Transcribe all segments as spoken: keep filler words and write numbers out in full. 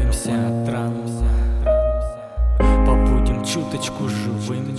Оправимся от ран, побудем чуточку живыми.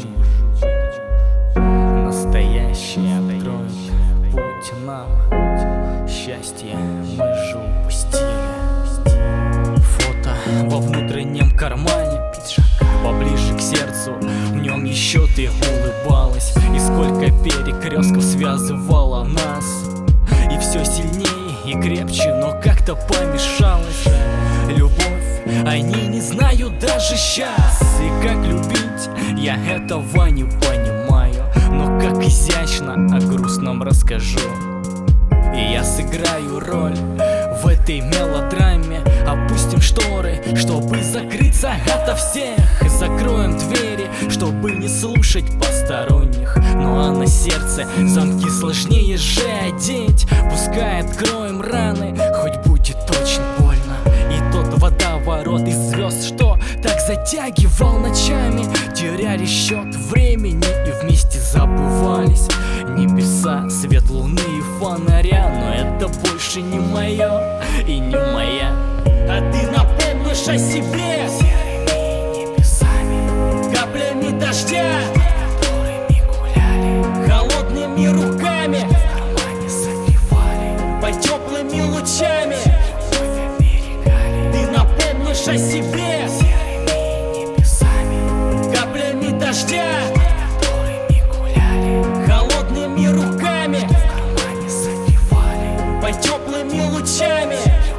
Настоящее откроет путь нам. Счастье мы же упустили. Фото во внутреннем кармане пиджака, поближе к сердцу. В нем еще ты улыбалась. И сколько перекрестков связывало нас. И все сильнее и крепче, но как-то помешалась любовь. Они не знают даже сейчас. И как любить, я этого не понимаю. Но как изящно о грустном расскажу. И я сыграю роль в этой мелодраме. Опустим шторы, чтобы закрыться ото всех. Закроем двери, чтобы не слушать посторонних. Ну а на сердце замки сложнее же одеть. Пускай откроем раны, хоть будет очень больно. И тот водоворот из звезд, что так затягивал ночами, теряли счет времени и вместе забывались. Небеса, свет луны и фонаря. Но это больше не мое и не моя. А ты напомнишь о себе серыми небесами, каплями дождя, которыми гуляли, холодными руками, в кармане согревали, под теплыми лучами любовь оберегали. Ты напомнишь о себе серыми небесами, каплями дождя, которыми гуляли, холодными руками, в кармане согревали, под теплыми лучами.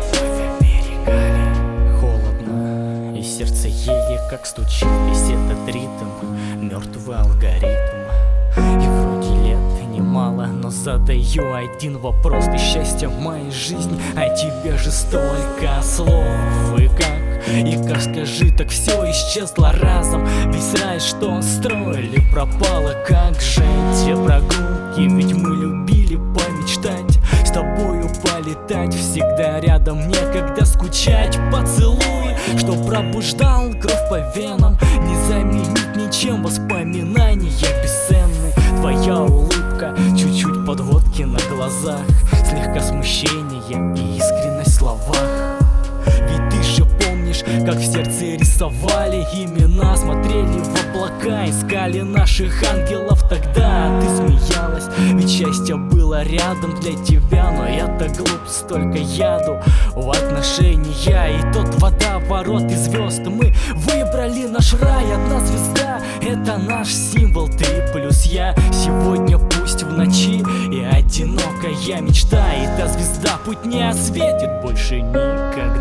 Сердце еле как стучит весь этот ритм, мертвый алгоритм. И вроде лет немало, но задаю один вопрос: ты счастье в моей жизни, а тебе же столько слов. И как, и как, скажи, так все исчезло разом. Весь рай, что строили, пропало. Как же те прогулки, ведь мы любили помечтать, с тобою полетать, всегда рядом, некогда скучать. Поцелуй, что пробуждал кровь по венам, не заменить ничем воспоминания бесценны. Твоя улыбка, чуть-чуть подводки на глазах, слегка смущение и искренность в словах. Ведь ты же помнишь, как в сердце рисовали имена, смотрели в облака, искали наших ангелов. Тогда ты смеялась, ведь счастье было рядом для тебя. Но я-то глуп, столько яду в отношения. И тот водоворот из звезд, мы выбрали наш рай. Одна звезда — это наш символ, ты плюс я. Сегодня пусть в ночи и одинокая мечта, и та звезда путь не осветит больше никогда.